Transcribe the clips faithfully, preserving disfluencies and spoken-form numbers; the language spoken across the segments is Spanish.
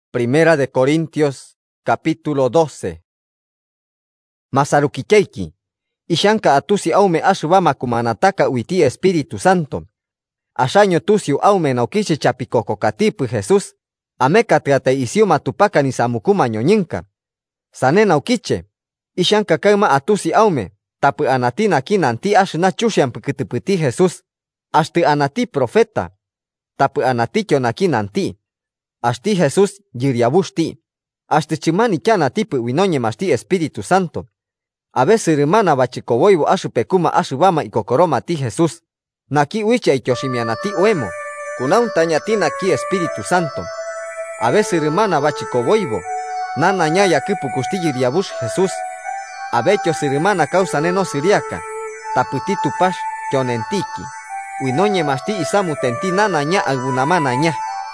Primera de Corintios, capítulo doce. Masarukikeiki, ishanka atusi aume ashubama kumanataka uiti Espíritu Santo. Ashaño tusiu aume naukichi chapikoko katipu Jesús, amekatrate isiuma tupaka ni samukuma ñoñinka. Sane naukiche, ishanka kaima atusi aume, tapu anatina kinanti ashna chushampu kituputi Jesús, ashti anati profeta, tapu anatikyo nakinanti. Ashti Jesús yiriabushti. Ashti chimani kiana tipu winoñe mashti Espíritu Santo. A veces hermana bachikowoibo ashu pekuma ashu bama y kokoroma ti Jesús. Naki uicha y kyoshimianati oemo. Kunauntañatina ki Espíritu Santo. A veces hermana bachikowoibo. Nana ñaya kipukushti yiriabush Jesús. A veces hermana causa neno siriaka. Taputi tupash kyonentiki. Winoñe mashti isamu tenti nana ña algunamana ña.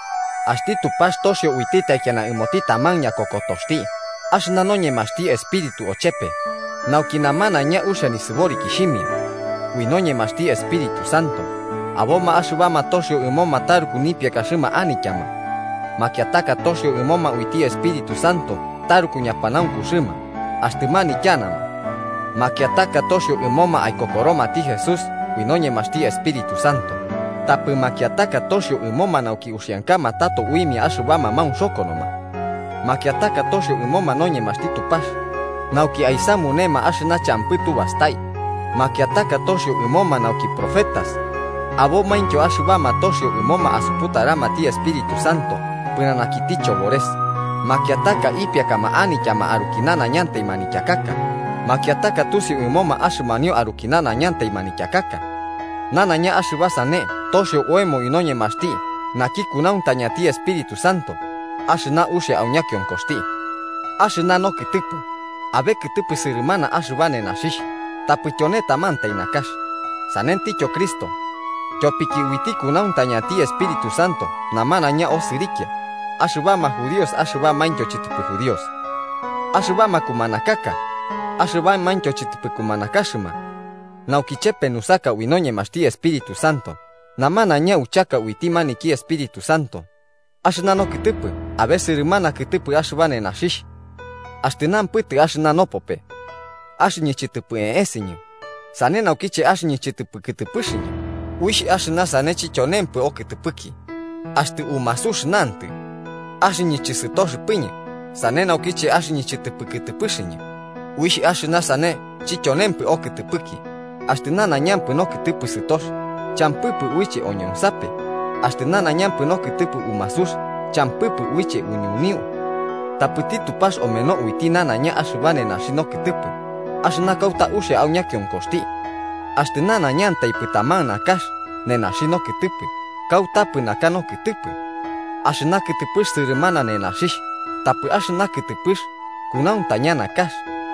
Ashti tupash toshio uitita kiana imotita manya kokotoshti. Ashna noñe mashti espíritu ochepe. Naukinamana ña usha ni sibori kishimi. Winoñe mashti Espíritu Santo. Aboma ashubama toshio imoma taruku nipia kashima anikyama. Makiataka toshio imoma uiti Espíritu Santo. Taruku ñapanaun kushima. Ashtimani kyanama. Makiataka toshio imoma aykokoroma ti Jesús. Winoñe mashti Espíritu Santo. Tapu makiataka toshio imoma nauki ushiankama tato uimi ashubama maun shokonoma. Makiataka toshio imoma noñe mashti tupash. Nauki aisamu nema ashna champitu bastai. Makiataka toshio imoma nauki profetas. Abo maincho ashubama toshio imoma asuputarama ti Espíritu Santo. Punanakiticho bores. Makiataka ipia kama ani kama arukinana nyante imanikyakaka. Makiataka tusio imoma ashumanio arukinana nyante imanikyakaka. Nana nya ashubasane, toshio oemo inoñe mashti, naki kunauntañati Espíritu Santo. Ashna ushe auñakyon kosti. Ashna no kitupu. Abe kitupu sirimana ashubane nashish. Taputyone tamanta inakash. Sanenticho Cristo. Kyopiki witi kunauntañati Espíritu Santo, namana nya osirikia. Ashubama judíos ashubama incho chitupu judíos. Ashubama kumanakaka. Ashubama mancho chitupu kumanakashuma. Naukichepe nusaka winoñe mashti Espíritu Santo. Namana nya uchaka uitimani ki Espíritu Santo. Ashna no kitupu, a veces hermana kitupu ashubane nashish. Ashtinan puti ashna no pope. Ashni chitupu en esinyo. Sane naukiche ashni chitupu kitupushinyo. Uishi ashna sane chichonempu o kitupuki. Ashti umasush nanti. Ashni chisitosh pinyo. Sane naukiche ashni chitupu kitupushinyo. Uishi ashna sane chichonempu o kitupuki. Ashtinana ñampu no kitupu sitosh. Champupu uiche oñonsape. Ashtinana ñampu no kitupu umasush. Champupu uiche uñuniu. Taputi tupash omeno uiti nana ña ashubane nashi no kitupu. Ashna kauta ushe auñakyon kosti. Ashtinana ñanta iputaman nakash. Ne nashi no kitupu. Kautapu naka no kitupu. Ashna kitupush sirimana ne nashish. Tapu ashna kitupush. Kunaunta ña nakash.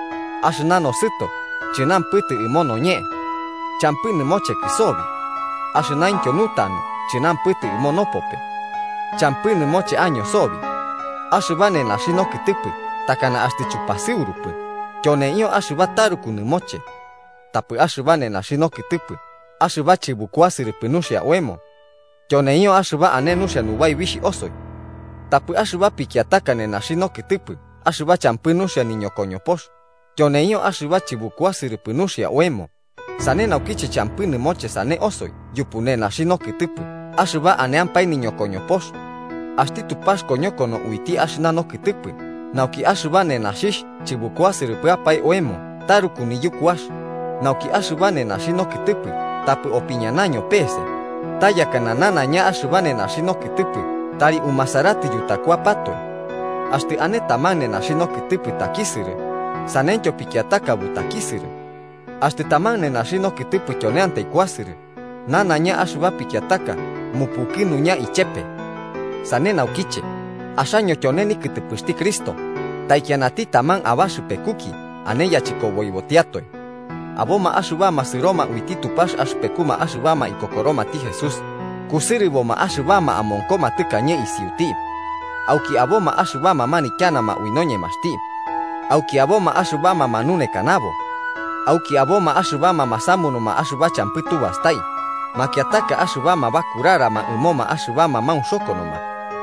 Ashna no sito. Chinan puti imono ñe. Champini moche kisobi. Ashna inkyo nutanu. Chinan puti imono pope. Champini moche año sobi. Ashubane nashi no kitupu. Takana ashti chupasi urupu. Kyone iyo ashuba taruku ni moche. Tapu ashubane nashi no kitupu. Ashuba chibukwasiri pinusha oemo. Kyone iyo ashuba ane nusha nubai wishi osoy. Tapu ashuba pikiataka ne nashi no kitupu. Ashuba champinusha niño konyoposh. Kyone iyo ashuba chibukwasiri pinusha oemo. Sane naukiche champini moche sane osoy. Yupune nashi no kitupu. Ashuba ane ampai niño konyoposh. Ashti tupash konyokono uiti ashna no kitupu. Nauki ashubane nashish chibukwasiri puapai oemo. Taruku ni yukuash. Nauki ashubane nashi no kitupu. Tapu opiñanaño pese. Taya kananana ña ashubane nashi no kitupu. Tari umasarati yutakua pato. Ashti ane tamane nashi no kitupu takisiri. Sanencho pikiataka butakisiri. Ashti tamane nashi no kitupu kyoneante ikuasiri. Nana ña ashuba pikiataka. Mupukinu ña ichepe. Sane naukiche. Ashaño kyoneni kitupushti Cristo. Taikianati taman abashu pekuki. Aneya chiko boibotiatoy. Aboma ashubama siroma uiti tupash ashpekuma ashubama y kokoroma ti Jesús. Kusiriboma ashubama amonkoma tukanye isiuti. Auki aboma ashubama manikianama uinoñe mashti. Auki aboma ashubama manune kanabo. Auki aboma ashubama masamunuma ashuba champitu bastai. Makiataka ashubama bakurarama umoma ashubama maun shokonoma.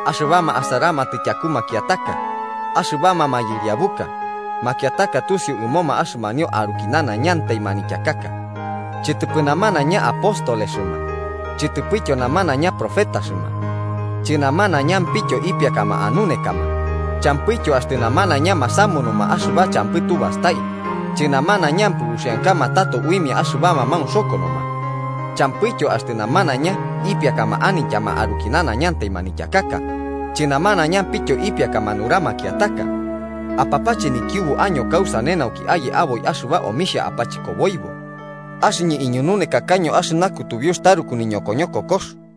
ashubama asarama tichaku makiataka, ashubama mayiriabuka, makiataka tusio umoma ashumanio arukinana nyanta imanichakaka. Chitupinamana nya apóstoles shuma, chitupicho namana nya profeta shuma, chinamana nya mpicho ipia kama anune kama, champicho astinamana nya masamunuma ashuba champitu bastai, chinamana nya mpushian kama tato uimia ashubama maunsokonoma, champicho astinamana nya ipia kama ani chama arukinana nyanta imanichakaka, chinamana nya mpicho ipia kama nurama kiataka, apapachi ni kiubu año causa nena uki aye aboy ashuba omisha apachiko boibo. Ashinyi iñunune kakaño ashinaku tuvius taruku niñoko ñoko kos.